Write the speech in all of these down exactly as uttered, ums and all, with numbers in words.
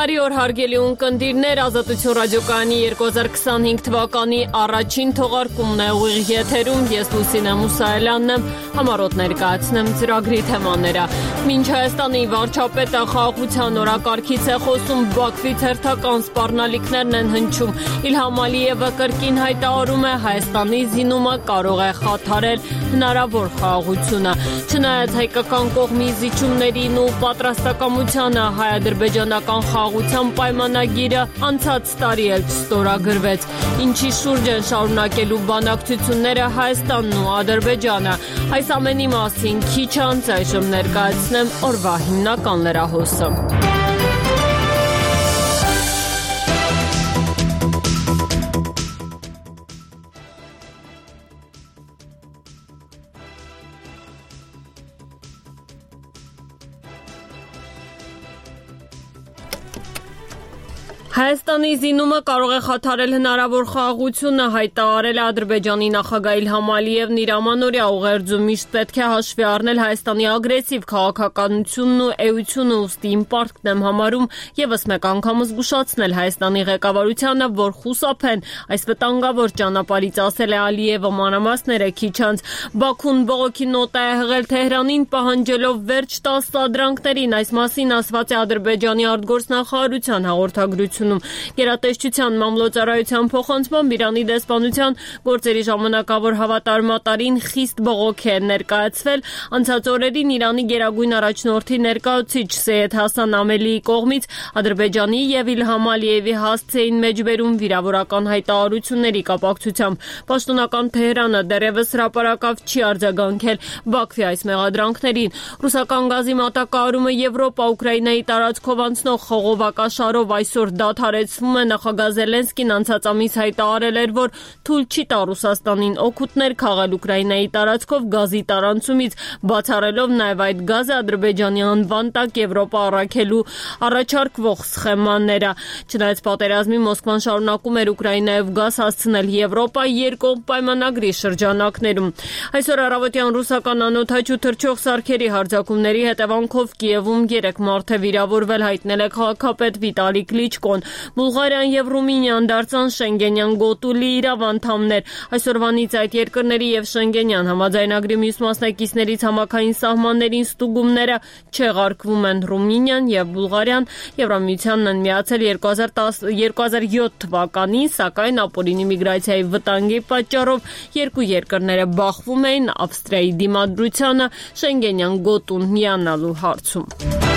Բարի օր հարգելի ունկնդիրներ, Ազատություն ռադիոկայանի երկու հազար քսանհինգ թվականի առաջին թողարկումն է ուղիղ եթերում, ես Լուսինե Մուսայելյանն եմ, համառոտ ներկայացնեմ ծրագրի թեմաները։ Մինչ Հայաստանի վարչապետը խաղաղության օրակարգից է խոսում, Բաքվից հերթական սպառնալիքներն են հնչում։ Իլհամ Ալիևը կրկին հայտարարում է Հայաստանի զինումը կարող է խաթարել հնարավոր խաղաղությունը։ Չնայած հայկական կողմի զիջումներին ու պատրաստակամությանը հայ-ադրբեջանական խաղաղության պայմանագիրը անցած տարի էլ չստորագրվեց, ինչի շուրջ են շարունակելու բանակցությունները Հայաստանն ու Ադրբեջանը։ Այս ամենի մասին քիչ անց այժմ ներկայացնեմ օրվա հիմնական լրահոսը։ Հայաստանի զինումը կարող է խաթարել հնարավոր խաղաղությունը, հայտարարել է Ադրբեջանի նախագահ Իլհամ Ալիևն իր ամանորյա ուղերձում, միշտ պետք է հաշվի առնել Հայաստանի ագրեսիվ քաղաքականությունն ու էությունը, ուստի իմ պարտքն եմ համարում ևս մեկ անգամ զգուշացնել Հայաստանի ղեկավարությանը, որ խուսափեն այս վտանգավոր ճանապարհից, ասել է Ալիևը մանրամասները քիչ անց։ Բաքուն բողոքի նոտա է հղել Թեհրանին, պահանջելով վերջ տալ սադրանքներին, այս մասին ասված է Ադրբեջանի արտգործնախարարության հաղորդագրությունում։ Գերատեսչության մամլոյցարայության փոխանցմամբ Իրանի դեսպանության գործերի ժամանակավոր հավատարմատարին խիստ բողոք է ներկայացվել անցած օրերին Իրանի գերագույն առաջնորդի ներկայացուցիչ Սեյեդ Հասան Ամելիի կողմից Ադրբեջանի եւ Իլհամ Ալիևի հասցեին մեջբերում վիրավորական հայտարարությունների կապակցությամբ։ Պաշտոնական Թեհրանը դեռևս հրապարակավ չի արձագանքել Բաքվի այս մեղադրանքներին։ Ռուսական գազի մատակարարումը Եվրոպա-Ուկրաինայի տարածքով անցնող խողովակաշարով այսօր դադարեցվում է։ Նախագահ Զելենսկին անցած ամիս հայտարարել էր, որ թույլ չի տա Ռուսաստանին օգուտներ քաղել Ուկրաինայի տարածքով գազի տարանցումից, բացառելով նաև այդ գազը Ադրբեջանի անվան տակ Եվրոպա առաքելու առաջարկվող սխեմաները։ Չնայած պատերազմի Մոսկվան շարունակում էր Ուկրաինայով գազ հասցնել Եվրոպա երկկողմ պայմանագրի շրջանակներում։ Այսօր առավոտյան ռուսական անօդաչու թռչող սարքերի հարձակումների հետևանքով Կիևում երեք մարդ է վիրավորվել, հայտնել է քաղաքապետ Վիտալի Կլիչկոն։ Բուլղարիան եւ Ռումինիան դարձան Շենգենյան գոտուլի իրավ անդամներ։ Այսօրվանից այդ երկրների եւ Շենգենյան համաձայնագրի մյուս մասնակիցներից համակային սահմաններին ստուգումները չեղարկվում են։ Ռումինիան եւ Բուլղարիան Եվրամիությանն են միացել երկու հազար յոթ թվականին, սակայն ապօրինի միգրացիայի վտանգի պատճառով երկու երկրները բախվում էին Ավստրիայի դիմադրությանը Շենգենյան գոտուն միանալու հարցում։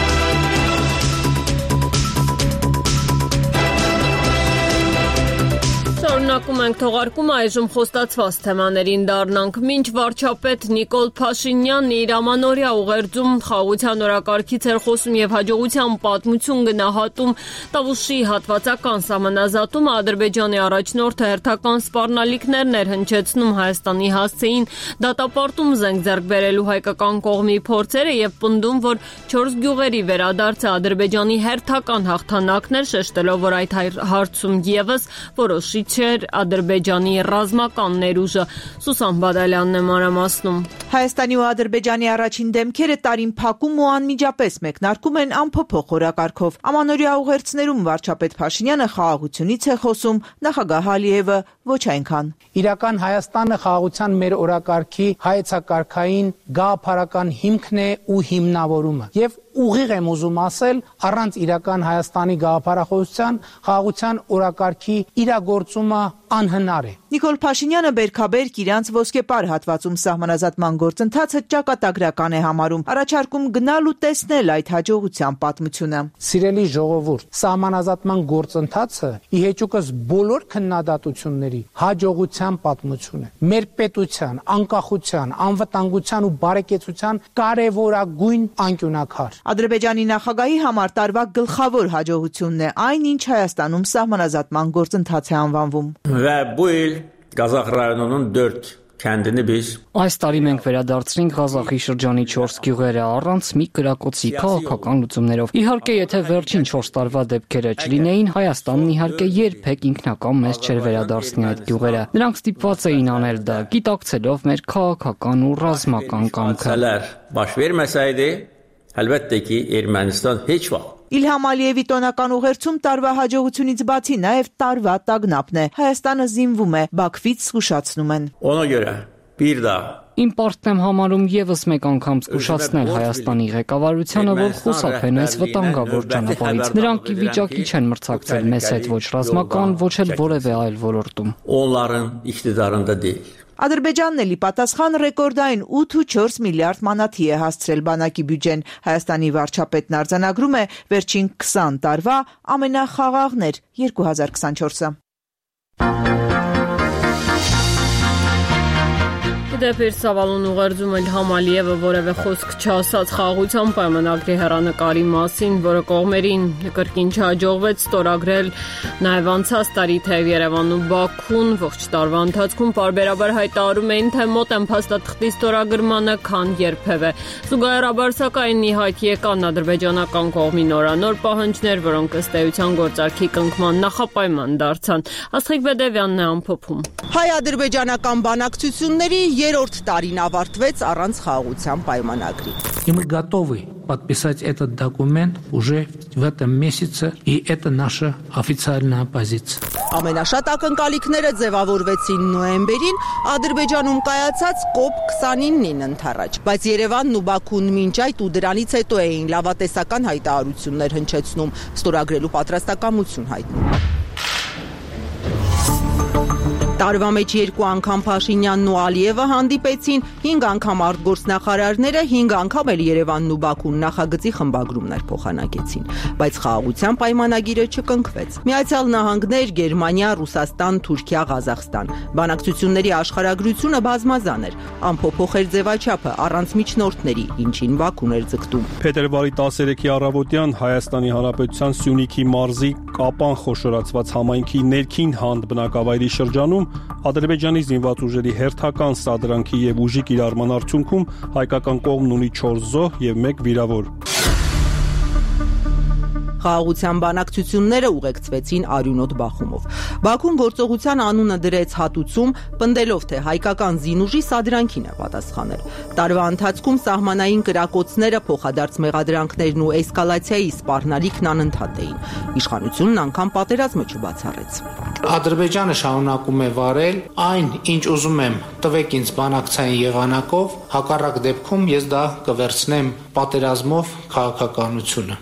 Շարունակում ենք թողարկումը, այժմ խոստացված թեմաներին դառնանք։ Մինչ վարչապետ Նիկոլ Փաշինյանն իր ամանորյա ուղերձում խաղաղության օրակարգից էր խոսում եւ հաջողության պատմություն գնահատում, Տավուշի հատվածական սահմանազատումը Ադրբեջանի առաջնորդը հերթական սպառնալիքներն էր հնչեցնում Հայաստանի հասցեին դատապարտում զենք ձեռք բերելու հայկական կողմի փորձերը եւ պնդում, որ չորս գյուղերի վերադարձը Ադրբեջանի հերթական հաղթանակն էր, շեշտելով, որ այդ հարցում եւս որոշիչ չէր Ադրբեջանի ռազմական ներուժը։ Սուսան Բադալյանն է մանրամասնում։ Հայաստանի ու Ադրբեջանի առաջին դեմքերը տարին փակում ու անմիջապես մեկնարկում են անփոփոխ օրակարգով։ Ամանորյա ուղերձներում վարչապետ Փաշինյանը խաղաղությունից է խոսում, նախագահ Ալիևը ոչ այնքան։ Իրական Հայաստանը խաղաղության մեր օրակարգի հայեցակարգային գաղափարական հիմքն է ու հիմնավորումը։ Եվ ուղիղ եմ ուզում ասել, առանց իրական Հայաստանի գաղափարախոսության խաղաղության օրակարգի իրագործումը անհնար է։ Նիկոլ Փաշինյանը բերքաբերք իրանց ոսկեպար հատվածում սահմանազատման գործընթացը ճակատագրական է համարում, առաջարկում գնալ ու տեսնել այդ հաջողության պատմությունը։ Սիրելի ժողովուրդ, սահմանազատման գործընթացը ի հեճուկս բոլոր քննադատությունների հաջողության պատմություն է։ Մեր պետության, անկախության, անվտանգության ու բարեկեցության կարևորագույն անկյունակար։ Ադրբեջանի նախագահի համար տարվա գլխավոր հաջողությունն է այն, ինչ Հայաստանում սահմանազատման գործընթաց է անվանվում։ Ve bu il Qazax rayonunun dörd kəndini biz Այս տարի մենք վերադարձրինք Ղազախի շրջանի չորս գյուղերը առանց մի կրակոցի քաղաքական լուծումներով։ Իհարկե, եթե վերջին չորս տարվա դեպքերը չլինեին, Հայաստանն իհարկե երբեք ինքնական մեզ չէր վերադարձնի այդ գյուղերը։ Նրանք ստիպված էին անել դա, գիտակցելով մեր քաղաքական ու ռազմական կամքը։ Baş verməsəydi, əlbəttə ki, Ermənistan heç vaxt Իլհամ Ալիևի տոնական ուղերձում տարվա հաջողությունից բացի նաև տարվա տագնապն է։ Հայաստանը զինվում է, Բաքվից զգուշացնում են։ Ona göre bir daha Իմ պարտքն եմ համարում եւս մեկ անգամ զգուշացնել Հայաստանի ղեկավարությանը, որ խուսափեն այս վտանգավոր ճանապարհից։ Նրանք ի վիճակի չեն մրցակցել մեզ հետ ոչ ռազմական, ոչ էլ որևէ այլ ոլորտում։ onların iktidarında değil. Ադրբեջանն էլի պատասխան ռեկորդային ութ ու չորս միլիարդ մանաթի է հասցրել բանակի բյուջեն։ Հայաստանի վարչապետն արձանագրում է վերջին քսան տարվա ամենախաղաղն էր երկու հազար քսանչորսը։ Դեպ իր սավալուն ուղերձում Իլհամ Ալիևը որևէ խոսք չասաց խաղաղության պայմանագրի հեռանկարի մասին, որը կողմերին կրկին չհաջողվեց ստորագրել, նաև անցած տարի թեև Երևանն ու Բաքուն ողջ տարվա ընթացքում պարբերաբար հայտարարում էին, թե մոտ են փաստաթղթի ստորագրմանը, քան երբևէ։ Զուգահեռաբար սակայն ի հայտ եկան ադրբեջանական կողմի նորանոր պահանջներ, որոնք ըստ էության գործարքի կնքման նախապայման դարձան։ Աստղիկ Բեդևյանն է ամփոփում։ Հայ-ադրբեջանական բանակցությունների երրորդ տարին ավարտվեց առանց խաղաղության պայմանագրի։ И мы готовы подписать этот документ уже в этом месяце, и это наша официальная позиция. Ամենաշատ ակնկալիքները ձևավորվեցին նոյեմբերին Ադրբեջանում կայացած կոպ քսանինին ընթառաջ, բայց Երևանն ու Բաքուն մինչ այդ ու դրանից հետո էին լավատեսական հայտարարություններ հնչեցնում, ստորագրելու պատրաստակամություն հայտնում։ Տարվա մեջ երկու անգամ Փաշինյանն ու Ալիևը հանդիպեցին, հինգ անգամ արտգործնախարարները, հինգ անգամ էլ Երևանն ու Բաքուն նախագծի խմբագրումներ փոխանակեցին, բայց խաղաղության պայմանագիրը չկնքվեց։ Միացյալ Նահանգներ, Գերմանիա, Ռուսաստան, Թուրքիա, Ղազախստան։ Բանակցությունների աշխարհագրությունը բազմազան էր, ամփոփող էր ձևաչափը առանց միջնորդների, ինչին Բաքուն էր ձգտում։ Փետրվարի տասներեքի առավոտյան Հայաստանի Հանրապետության Սյունիքի մարզի Կապան խոշորացված համայնքի ներքին հանդ բնակավայրի շրջանում Ադրբեջանի զինված ուժերի հերթական սադրանքի եւ ուժի կիրառման արդյունքում հայկական կողմն ունի չորս զոհ եւ մեկ վիրավոր։ Խաղաղության բանակցությունները ուղեկցվեցին արյունոտ բախումով։ Բաքուն գործողության անունը դրեց հատուցում, պնդելով, թե հայկական զինուժի սադրանքին է պատասխանել։ Տարվա ընթացքում սահմանային կրակոցները, փոխադարձ մեղադրանքներն ու էսկալացիայի սպառնալիքն անընդհատ էին։ Իշխանությունն անգամ պատերազմը չբացառեց։ Ադրբեջանը շարունակում է վարել այն, ինչ ուզում եմ, տվեք ինձ բանակցային եղանակով, հակառակ դեպքում ես դա կվերցնեմ պատերազմով քաղաքականությունը։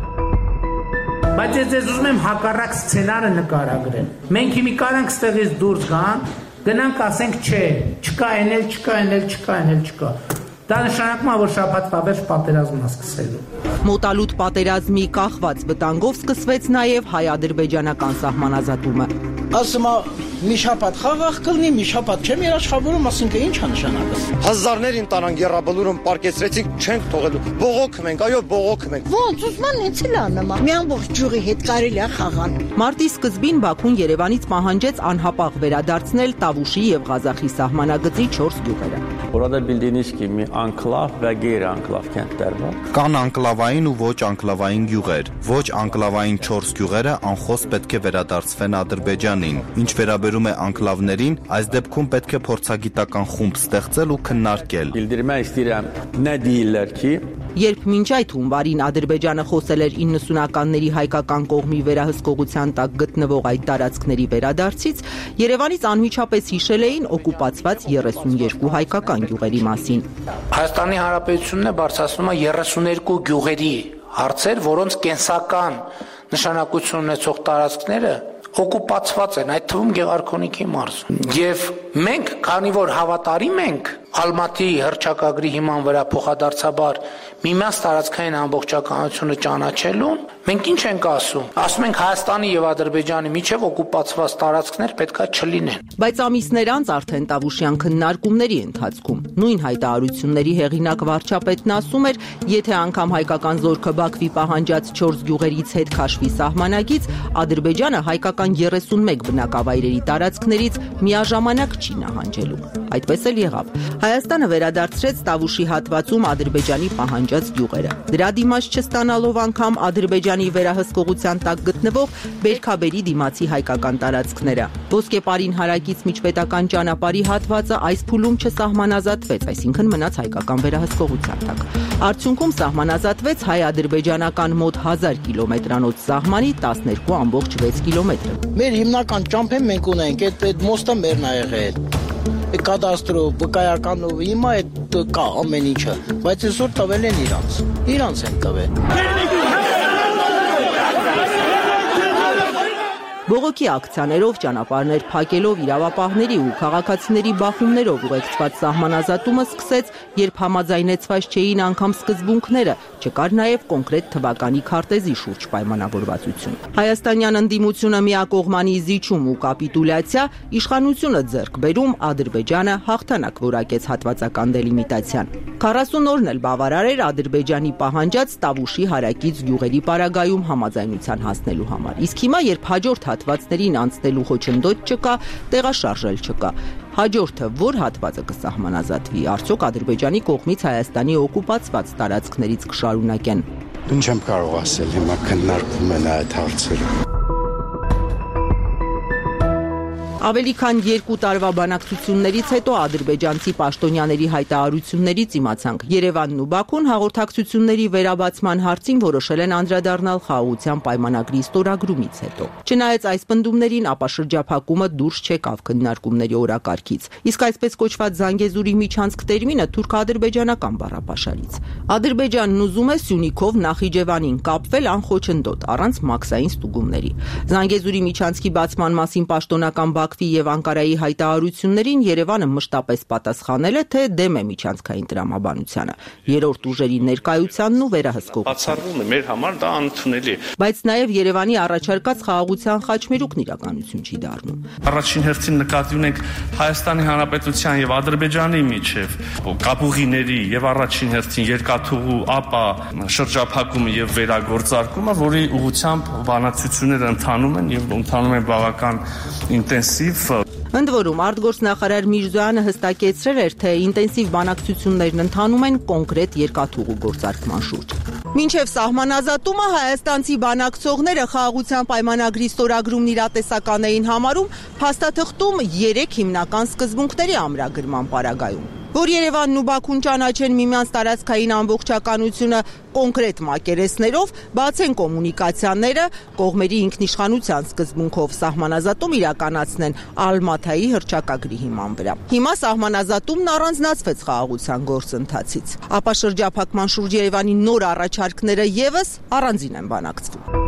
Բայց ես ձեզ ուզում եմ հակառակ սցենարը նկարագրել։ Մենք հիմի կարանք ստեղից դուրս գան, գնանք ասենք չէ, չկա էնել, չկա էնել, չկա էնել, չկա։ Դա նշանակում է, որ շաբաթվա վերջ պատերազմն է սկսելու։ Մոտալուտ պատերազմի կախված վտանգով սկսվեց նաև հայ-ադրբեջանական սահմանազատումը։ Ասում է մի շաբաթ խաղաղ կլինի, մի շաբաթ չեմ երաշխավորում, ասինքն ինչ է նշանակը։ Հազարներին տարան գերաբլուրում պարկեցրեցիք, չենք թողելու։ Բողոքում ենք, այո, բողոքում ենք։ Ոնց ուզման ինձ էլ աննա։ Մի ամբողջ ջուրի հետ կարելի է խաղալ։ Մարտի սկզբին Բաքուն Երևանից պահանջեց անհապաղ վերադարձնել Տավուշի եւ Ղազախի սահմանագծի չորս գյուղերը։ Orada bildiğiniz gibi anklav ve geri-anklav kentler var. Կան անկլավային ու ոչ անկլավային գյուղեր։ Ոչ անկլավային չորս գյուղերը անխոս պետք է վերադարձվեն Ադրբեջանին։ Ինչ վերաբերում է անկլավներին, այս դեպքում պետք է փորձագիտական խումբ ստեղծել ու քննարկել։ Bildirmək istəyirəm, nə deyirlər ki, Երբ մինչ այդ հունվարին Ադրբեջանը խոսել էր իննսունականների հայկական կողմի վերահսկողության տակ գտնվող այդ տարածքների վերադարձից, Երևանից անմիջապես հիշել էին օկուպացված երեսունյերկու հայկական գյուղերի մասին։ Հայաստանի Հանրապետությունն է բարձրացնում է երեսունյերկու գյուղերի հարցեր, որոնց կենսական նշանակություն ունեցող տարածքները օկուպացված են, այդ թվում Գեղարքունիքի մարզում։ Եվ մենք, քանի որ հավատարիմ ենք Ալմատի հռչակագրի հիման վրա փոխադարձաբար միմյանց տարածքային ամբողջականությունը ճանաչելուն, մենք ինչ ենք ասում։ Ասում ենք Հայաստանի եւ Ադրբեջանի միջև օկուպացված տարածքներ պետքա չլինեն։ Բայց ամիսներ անց արդեն Տավուշյան քննարկումների ընթացքում նույն հայտարարությունների հեղինակ վարչապետն ասում էր, եթե անգամ հայկական զորքը Բաքվի պահանջած չորս գյուղերից հետ քաշվի սահմանագից, Ադրբեջանը հայկական երեսունմեկ բնակավայրերի տարածքներից միաժամանակ չի նահանջելու։ Այդպես էլ եղավ։ Հայաստանը վերադարձրեց Տավուշի հատվածում Ադրբեջանի պահանջած գյուղերը։ Դրա դիմաց չստանալով անգամ Ադրբեջանի վերահսկողության տակ գտնվող Բերքաբերի դիմացի հայկական տարածքները։ Ոսկեպարին հարակից միջպետական ճանապարհի հատվածը այս փուլում չսահմանազատվեց, այսինքն մնաց հայկական վերահսկողության տակ։ Արդյունքում սահմանազատվեց հայ-ադրբեջանական մոտ հազար կիլոմետրանոց սահմանի տասներկու ամբողջ վեց կիլոմետրը։ Մեր հիմնական ճամփեն մենք ունենք, այդ այդ մոստը մերն ա եղել։ Կադաստրով, վկայականով, հիմա այդ կա ամեն ինչը, բայց այսօր տվել են իրանց։ Իրանց են տվել։ Բողոքի ակցիաներով, ճանապարհներ փակելով, իրավապահների ու քաղաքացիների բախումներով ուղեկցված սահմանազատումը սկսեց, երբ համաձայնեցված չէին անգամ սկզբունքները, չկար նաև կոնկրետ թվականի քարտեզի շուրջ պայմանավորվածություն։ Հայաստանյան ընդդիմությունը միակողմանի զիջում ու կապիտուլյացիա, իշխանությունը ձեռք բերում, Ադրբեջանը հաղթանակ որակեց հատվածական դելիմիտացիան։ քառասուն օրն էլ բավարար էր Ադրբեջանի պահանջած Տավուշի հարակից գյուղերի պարագայում համաձայնության հասնելու համար։ Իսկ հիմա, երբ հաջորդ հատվածներին անցնելու խոչընդոտ չկա, տեղաշարժել չկա։ Հաջորդը որ հատվածը կսահմանազատվի, արդյոք Ադրբեջանի կողմից Հայաստանի օկուպացված տարածքներից կշարունակեն։ Ինչ եմ կարող ասել, հիմա քննարկվում են այդ հարցերը։ Ավելի քան երկու տարվա բանակցություններից հետո ադրբեջանցի պաշտոնյաների հայտարարություններից իմացանք, Երևանն ու Բաքուն հաղորդակցությունների վերաբացման հարցին որոշել են անդրադառնալ խաղաղության պայմանագրի ստորագրումից հետո։ Չնայած այս պնդումներին, ապա շրջափակումը դուրս չեկավ քննարկումների օրակարգից, իսկ այսպես կոչված Զանգեզուրի միջանցք տերմինը թուրք-ադրբեջանական բառապաշարից։ Ադրբեջանն ուզում է Սյունիքով Նախիջևանին կապվել անխոչնդոտ, առանց մաքսային ստուգումների։ Զանգեզուրի միջանցքի բացման մասին պաշտոնական Բաքվի եւ Անկարայի հայտարարություններին Երևանը մշտապես պատասխանել է, թե դեմ է միջանցքային տրամաբանությանը, երրորդ ուժերի ներկայությանն ու վերահսկողությանը։ Բացառվում է, մեր համար դա անընդունելի է։ Բայց նաեւ Երևանի առաջարկած խաղաղության խաչմերուկն իրականություն չի դառնում։ Առաջին հերթին նկատի ունենք Հայաստանի Հանրապետության եւ Ադրբեջանի միջև կապուղիների եւ առաջին հերթին երկաթուղու ապա շրջափակումը եւ վերագործարկումը, որի ուղղությամբ բանակցությունները ընթանում են եւ ընթանում են բավական ինտենսիվ։ Ընդ որում, արտգործնախարար Միրզոյանը հստակեցրել էր, թե ինտենսիվ բանակցություններն ընթանում են կոնկրետ երկաթուղու գործարկման շուրջ։ Մինչև սահմանազատումը հայաստանցի բանակցողները խաղաղության պայմանագրի ստորագրումն իրատեսական էին համարում փաստաթղթում երեք հիմնական սկզբունքների ամրագրման պարագայում, որ Երևանն ու Բաքուն ճանաչեն միմյանց տարածքային ամբողջականությունը կոնկրետ մակերեսներով, բացեն կոմունիկացիաները, կողմերի ինքնիշխանության սկզբունքով սահմանազատում իրականացնեն Ալմաթայի հռչակագրի հիման վրա։ Հիմա սահմանազատումն առանձնացվեց խաղաղության գործընթացից, ապա շրջափակման շուրջ Երևանի նոր առաջարկները եւս առանձին են բանակցվում։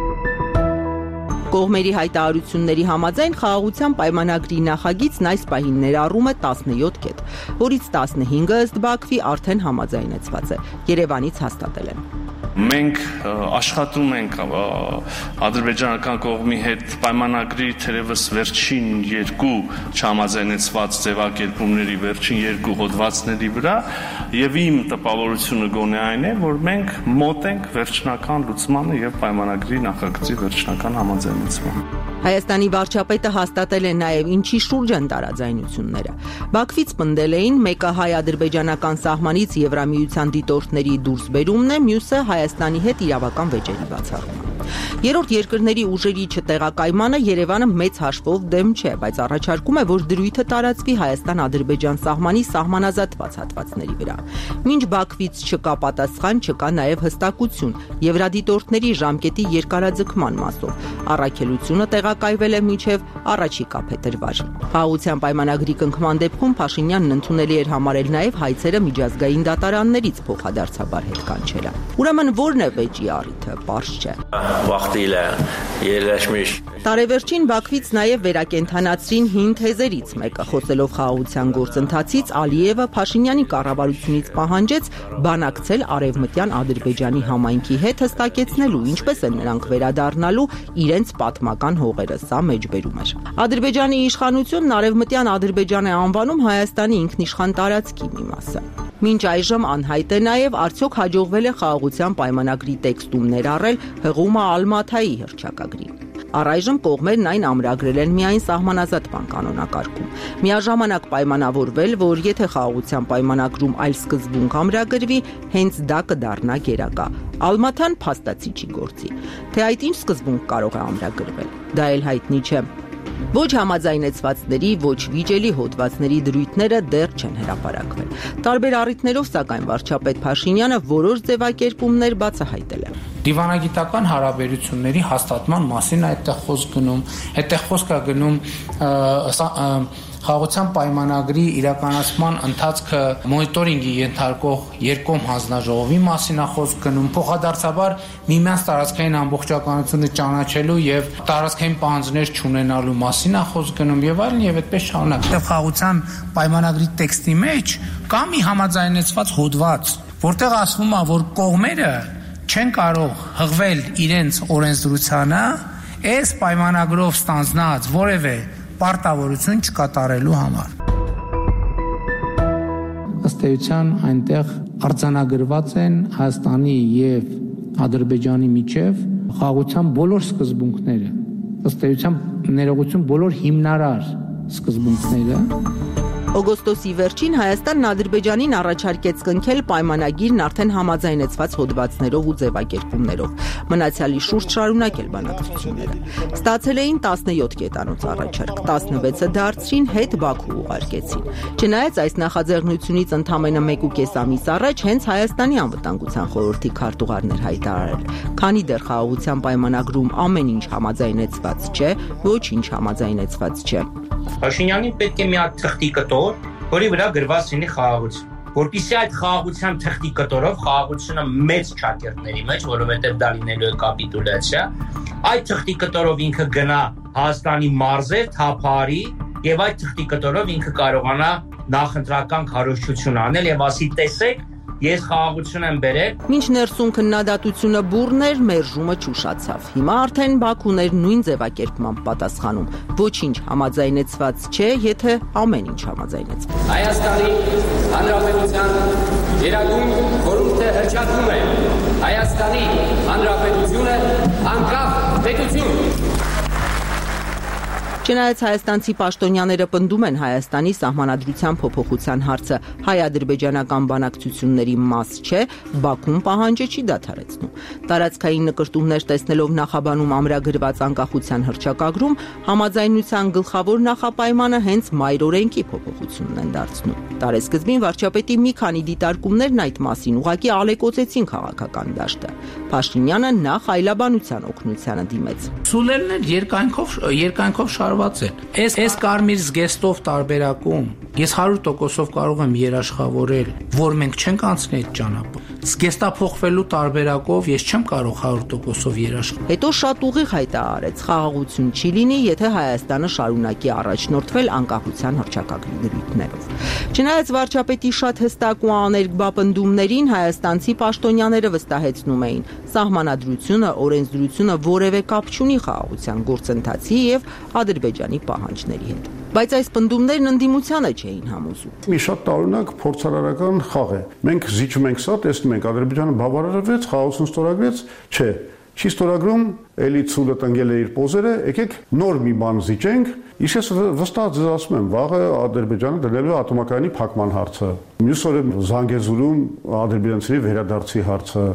Կողմերի հայտարարությունների համաձայն խաղաղության պայմանագրի նախագիծն այս պահին ներառում է տասնյոթ կետ, որից տասնհինգը ըստ Բաքվի արդեն համաձայնեցված է, Երևանից հաստատել են։ Մենք աշխատում ենք ադրբեջանական կողմի հետ պայմանագրի թերևս վերջին երկու չհամաձայնեցված ձևակերպումների վերջին երկու հոդվածների վրա եւ իմ տպավորությունը գոնե այն է, որ մենք մոտ ենք վերջնական լուծմանը եւ պայմանագրի նախագծի վերջնական համաձայնեցմանը։ Հայաստանի վարչապետը հաստատել է նաև ինչի շուրջ են տարաձայնությունները։ Բաքվից պնդել էին մեկը հայ-ադրբեջանական սահմանից Եվրամիության դիտորդների դուրսբերումն է, մյուսը Հայաստանի հետ իրավական վեճերի բացառումը։ Երրորդ երկրների ուժերի չտեղակայմանը Երևանը մեծ հաշվով դեմ չէ, բայց առաջարկում է, որ դրույթը տարածվի Հայաստան-Ադրբեջան սահմանի սահմանազատված հատվածների վրա։ Մինչ Բաքվից չկա պատասխան, չկա նաև հստակություն Եվրադիտորդների ժամկետի երկարաձգման մասով։ Առաքելությունը տեղակայվել է մինչև առաջիկա փետրվար։ Խաղաղության պայմանագրի կնքման դեպքում Փաշինյանն ընդունելի էր համարել նաև հայցերը միջազգային դատարաններից փոխադարձաբար հետ կանչելը։ Ուրեմն ո՞րն է վեճի առիթը, պարզ չէ։ Վախտիլը երաշմիշ Տարեվերջին Բաքվից նաև վերակենդանացրին հին թեզերից մեկը, խոսելով խաղաղության գործընթացից, Ալիևը Փաշինյանի կառավարությունից պահանջեց բանակցել Արևմտյան Ադրբեջանի համայնքի հետ հստակեցնելու, ինչպես են նրանք վերադառնալու իրենց պատմական հողերը, սա մեջբերում էր։ Ադրբեջանի իշխանությունն Արևմտյան Ադրբեջան է անվանում Հայաստանի ինքնիշխան տարածքի մի մասը։ Մինչ այժմ անհայտ է նաև արդյոք հաջողվել է խաղաղության պայմանագրի տեքստում ներառել հղումը Ալմաթայի հռչակագրի։ Առայժմ կողմերն այն ամրագրել են միայն սահմանազատման կանոնակարգում։ Միաժամանակ պայմանավորվել, որ եթե խաղաղության պայմանագրում այլ սկզբունք ամրագրվի, հենց դա կդառնա գերակա։ Ալմաթան փաստացի չի գործի։ Թե այդ ինչ սկզբունք կարող է ամրագրվել, դա էլ հայտնի չէ։ Ոչ համաձայնեցվածների, ոչ վիճելի հոդվածների դրույթները դեռ չեն հրապարակվել։ Տարբեր առիթներով, սակայն վարչապետ Փաշինյանը որոշ ձևակերպումներ բացահայտել է։ Դիվանագիտական հարաբերությունների հաստատման մասին այդտեղ խոսք գնում, այդտեղ խոսք է գնում խաղաղության պայմանագրի իրականացման ընթացքը մոնիտորինգի ենթարկող երկկողմ հանձնաժողովի մասին է խոսք գնում, փոխադարձաբար միմյանց տարածքային ամբողջականությունը ճանաչելու եւ տարածքային պահանջներ չունենալու մասին է խոսք գնում եւ այլն եւ այդպես շարունակ։ Այդտեղ խաղաղության պայմանագրի տեքստի մեջ կա մի համաձայնեցված հոդված, որտեղ ասվում է, որ կողմերը չեն կարող հղվել իրենց օրենսդրությանը այս պայմանագրով ստանձնած որևէ պարտավորություն չկատարելու համար։ Ըստ էության այնտեղ արձանագրված են Հայաստանի եւ Ադրբեջանի միջև խաղաղության բոլոր սկզբունքները, ըստ էության ներողություն բոլոր հիմնարար սկզբունքները։ Օգոստոսի վերջին Հայաստանն Ադրբեջանին առաջարկեց կնքել պայմանագիրն արդեն համաձայնեցված հոդվածներով ու ձևակերպումներով, մնացյալի շուրջ շարունակել բանակցությունները։ Ստացել էին տասնյոթ կետանոց առաջարկ, տասնվեցը դարձրին, հետ Բաքու ուղարկեցին։ Չնայած այս նախաձեռնությունից ընդամենը մեկ ու կես ամիս առաջ հենց Հայաստանի անվտանգության խորհրդի քարտուղարներ հայտարարել, քանի դեռ խաղաղության պայմանագրում ամեն ինչ համաձայնեցված չէ, ոչինչ համաձայնեցված չէ։ Փաշինյանին պետք է մի հատ թղթի կտոր, որի վրա գրված լինի խաղաղություն, որպեսզի այդ խաղաղության թղթի կտորով խաղաղությունը մեծ ճակերտների մեջ, որովհետև դա լինելու է կապիտուլյացիա, այդ թղթի կտորով ինքը գնա Հայաստանի մարզեր, թափարի եւ այդ թղթի կտորով ինքը կարողանա նախընտրական քարոզչություն անել եւ ասի տեսեք ես խաղաղություն եմ բերել։ Մինչ ներսում քննադատությունը բուռն էր, մերժումը ճուշացավ։ Հիմա արդեն Բաքուներ նույն ձևակերպմամբ պատասխանում։ Ոչինչ համաձայնեցված չէ, եթե ամեն ինչ համաձայնեցված։ Հայաստանի Հանրապետության Գերագույն խորհուրդը հռչակում է. Հայաստանի Հանրապետությունը անկախ պետություն։ Չնայած հայաստանցի պաշտոնյաները պնդում են Հայաստանի սահմանադրության փոփոխության հարցը հայ-ադրբեջանական բանակցությունների մաս չէ, Բաքուն պահանջը չի դադարեցնում։ Տարածքային նկրտումներ տեսնելով նախաբանում ամրագրված անկախության հռչակագրում համաձայնության գլխավոր նախապայմանը հենց մայրօրենքի փոփոխությունն են դարձնում։ Տարեսկզբին վարչապետի մի քանի դիտարկումներն այդ մասին ուղղակի ալեկոծեցին քաղաքական դաշտը։ Փաշինյանը նախ այլաբանության օգնությանը դիմեց։ Սուլելներ երկայնքով երկայնքով շարված են։ Այս այս կարմիր զգեստով տարբերակում ես հարյուր տոկոսով կարող եմ երաշխավորել, որ մենք չենք անցնի այդ ճանապարհը։ Զգեստափոխվելու տարբերակով ես չեմ կարող հարյուր տոկոսով երաշխավորել։ Հետո շատ ուղիղ հայտարարեց, խաղաղություն չի լինի, եթե Հայաստանը շարունակի առաջնորդվել անկախության հռչակագրի դրույթներով։ Չնայած վարչապետի շատ հստակ ու աներկբա պնդումներին հայաստանցի պաշտոնյաները վստահեցնում էին, սահմանադրությունը, օրենսդրությունը որևէ կապ չունի խաղաղության գործընթացի եւ Ադրբեջանի պահանջների հետ։ Բայց այս պնդումներն ընդդիմությանը չէին համոզում։ Մի շատ տարօրինակ փորձարարական խաղ է։ Մենք զիջում ենք սա, տեսնում ենք Ադրբեջանը բավարարվեց, խաղաղություն ստորագրեց, չէ, չի ստորագրում, էլի ցուլը տնկել է իր պոզերը, եկեք նոր մի բան զիջենք։ Իսկ ես վստահ ձեզ ասում եմ, վաղը Ադրբեջանը դրելու է ատոմակայանի փակման հարցը։ Մյուս օրը Զանգեզուրում ադրբեջանցիների վերադարձի հարցը։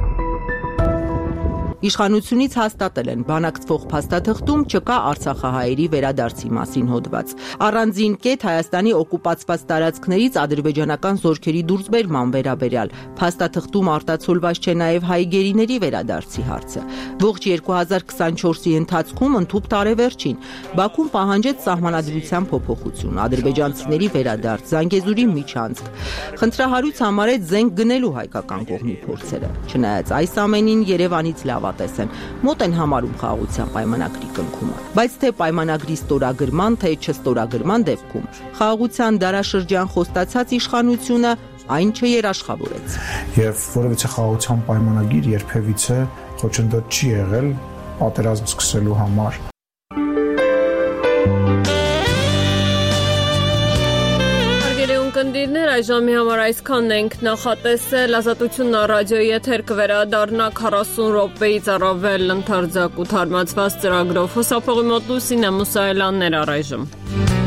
Իշխանությունից հաստատել են բանակցվող փաստաթղթում չկա արցախահայերի վերադարձի մասին հոդված։ Առանձին կետ Հայաստանի օկուպացված տարածքներից ադրբեջանական զորքերի դուրսբերման վերաբերյալ փաստաթղթում արտացոլված չէ նաև հայ գերիների վերադարձի հարցը։ Ողջ երկու հազար քսանչորսի ընթացքում ընդհուպ տարեվերջին Բաքուն պահանջեց սահմանադրության փոփոխություն, ադրբեջանցիների վերադարձ, Զանգեզուրի միջանցք։ Խնդրահարույց համարեց զենք գնելու հայկական կողմի փորձերը։ Չնայած այս ամենին Երևանից լավ են, մոտ են համարում խաղաղության պայմանագրի կնքումը, բայց թե պայմանագրի ստորագրման, թե չստորագրման դեպքում խաղաղության դարաշրջան խոստացած իշխանությունը այն չերաշխավորեց։ Եվ որևէ խաղաղության պայմանագիր երբևիցե խոչընդոտ չի եղել պատերազմ սկսելու համար։ Ընկերներ, այժմի համար այսքանն ենք նախատեսել։ Ազատությունն ռադիոյի եթեր կվերադառնա քառասուն րոպեից առավել ընդարձակ ու թարմացված ծրագրով։ Հուսափողի մոտ Լուսինե Մուսայելյաններ առայժմ։